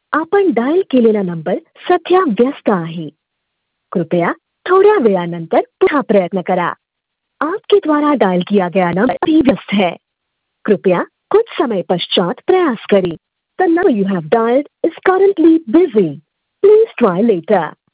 आपण डायल केलेला नंबर सध्या व्यस्त आहे. कृपया थोड्या वेळानंतर पुन्हा प्रयत्न करा. आपके द्वारा डायल किया गया नंबर अभी व्यस्त है. कृपया कुछ समय पश्चात प्रयास करें. The number you have dialed is currently busy. Please try later.